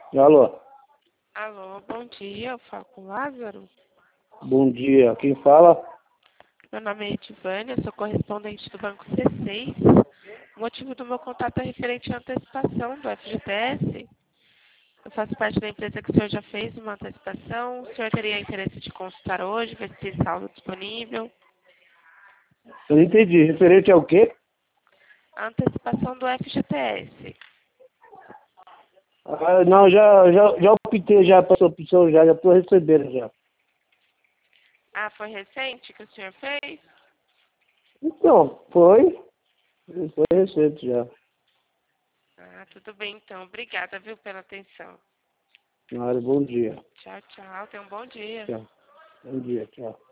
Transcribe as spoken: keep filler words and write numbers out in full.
Alô, Alô, bom dia, eu falo com o Lázaro. bom dia. Quem fala? Meu nome é Edivânia, sou correspondente do Banco C seis. O motivo do meu contato é referente à antecipação do F G T S. Eu faço parte da empresa que o senhor já fez uma antecipação. O senhor teria interesse de consultar hoje, ver se tem saldo disponível? Eu não entendi. Referente ao quê? A antecipação do F G T S. Ah, não, já, já, já optei já para essa opção, já já estou recebendo já. Ah, foi recente que o senhor fez? Então, foi. Foi recente já. Ah, tudo bem então. Obrigada, viu, pela atenção. Na área, bom dia. Tchau, tchau. Tenha um bom dia. Tchau. Bom dia, tchau.